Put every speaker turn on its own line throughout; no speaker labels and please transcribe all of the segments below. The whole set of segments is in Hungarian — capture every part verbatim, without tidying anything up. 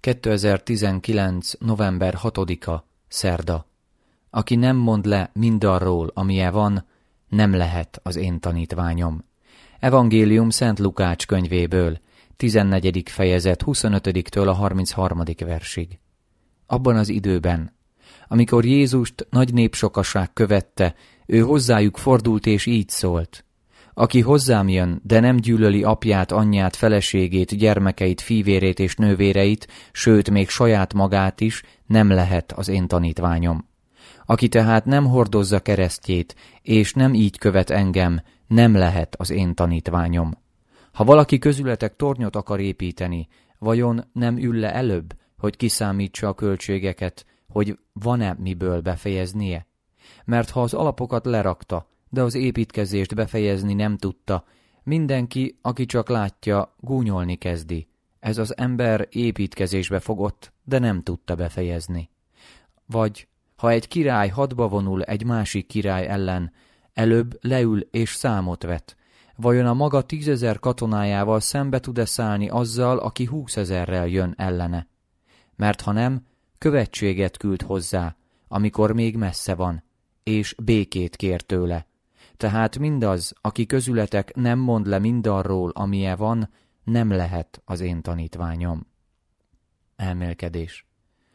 kétezer-tizenkilenc. november hatodika. Szerda. Aki nem mond le mindarról, amilyen van, nem lehet az én tanítványom. Evangélium Szent Lukács könyvéből, tizennegyedik fejezet huszonötödiktől a harmincharmadik versig. Abban az időben, amikor Jézust nagy népsokaság követte, ő hozzájuk fordult és így szólt: aki hozzám jön, de nem gyűlöli apját, anyját, feleségét, gyermekeit, fivérét és nővéreit, sőt, még saját magát is, nem lehet az én tanítványom. Aki tehát nem hordozza keresztjét, és nem így követ engem, nem lehet az én tanítványom. Ha valaki közületek tornyot akar építeni, vajon nem ül le előbb, hogy kiszámítsa a költségeket, hogy van-e miből befejeznie? Mert ha az alapokat lerakta, de az építkezést befejezni nem tudta, mindenki, aki csak látja, gúnyolni kezdi. Ez az ember építkezésbe fogott, de nem tudta befejezni. Vagy, ha egy király hadba vonul egy másik király ellen, előbb leül és számot vet. Vajon a maga tízezer katonájával szembe tud-e szállni azzal, aki húszezerrel jön ellene? Mert ha nem, követséget küld hozzá, amikor még messze van, és békét kér tőle. Tehát mindaz, aki közületek nem mond le mindarról, amilyen van, nem lehet az én tanítványom. Elmélkedés.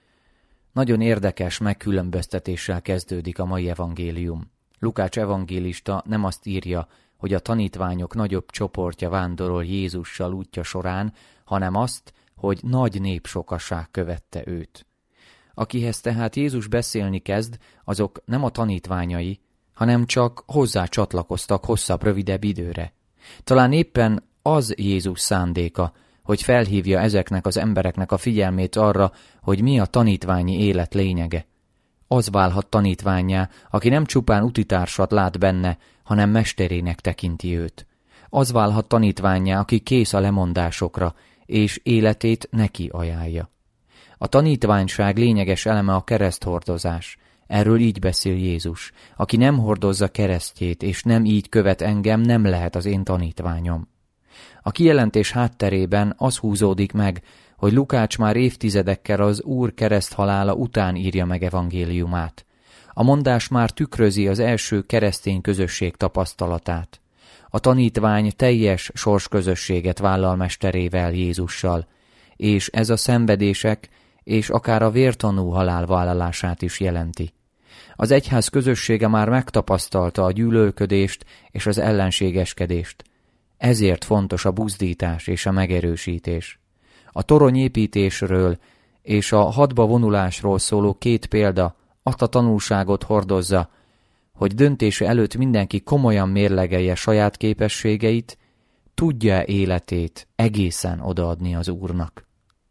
Nagyon érdekes megkülönböztetéssel kezdődik a mai evangélium. Lukács evangélista nem azt írja, hogy a tanítványok nagyobb csoportja vándorol Jézussal útja során, hanem azt, hogy nagy népsokaság követte őt. Akihez tehát Jézus beszélni kezd, azok nem a tanítványai, hanem csak hozzá csatlakoztak hosszabb, rövidebb időre. Talán éppen az Jézus szándéka, hogy felhívja ezeknek az embereknek a figyelmét arra, hogy mi a tanítványi élet lényege. Az válhat tanítvánnyá, aki nem csupán utitársat lát benne, hanem mesterének tekinti őt. Az válhat tanítvánnyá, aki kész a lemondásokra, és életét neki ajánlja. A tanítványság lényeges eleme a kereszthordozás. Erről így beszél Jézus. Aki nem hordozza keresztjét, és nem így követ engem, nem lehet az én tanítványom. A kijelentés hátterében az húzódik meg, hogy Lukács már évtizedekkel az Úr kereszthalála után írja meg evangéliumát. A mondás már tükrözi az első keresztény közösség tapasztalatát. A tanítvány teljes sorsközösséget vállal mesterével, Jézussal, és ez a szenvedések és akár a vértanú halál vállalását is jelenti. Az egyház közössége már megtapasztalta a gyűlölködést és az ellenségeskedést. Ezért fontos a buzdítás és a megerősítés. A toronyépítésről és a hadba vonulásról szóló két példa azt a tanulságot hordozza, hogy döntése előtt mindenki komolyan mérlegelje saját képességeit, tudja életét egészen odaadni az Úrnak.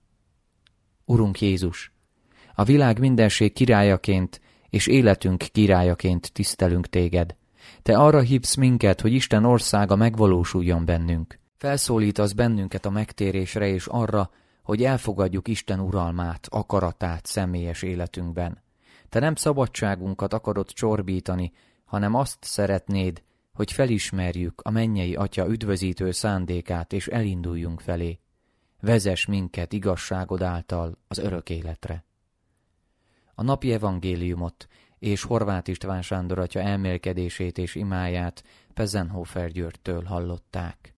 Urunk Jézus, a világ mindenség királyaként és életünk királyaként tisztelünk téged. Te arra hívsz minket, hogy Isten országa megvalósuljon bennünk. Felszólítasz bennünket a megtérésre és arra, hogy elfogadjuk Isten uralmát, akaratát személyes életünkben. Te nem szabadságunkat akarod csorbítani, hanem azt szeretnéd, hogy felismerjük a mennyei Atya üdvözítő szándékát, és elinduljunk felé. Vezess minket igazságod által az örök életre. A napi evangéliumot és Horváth István Sándor atya elmélkedését és imáját Pezenhofer Györgytől hallották.